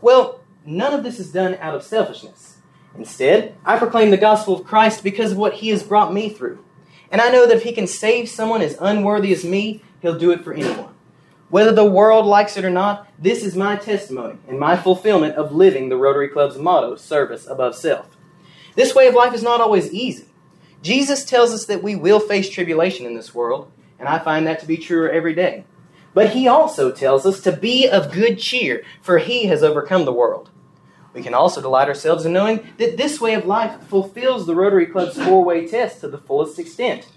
Well, none of this is done out of selfishness. Instead, I proclaim the gospel of Christ because of what he has brought me through. And I know that if he can save someone as unworthy as me, he'll do it for anyone. Whether the world likes it or not, this is my testimony and my fulfillment of living the Rotary Club's motto, service above self. This way of life is not always easy. Jesus tells us that we will face tribulation in this world, and I find that to be truer every day. But he also tells us to be of good cheer, for he has overcome the world. We can also delight ourselves in knowing that this way of life fulfills the Rotary Club's four-way test to the fullest extent.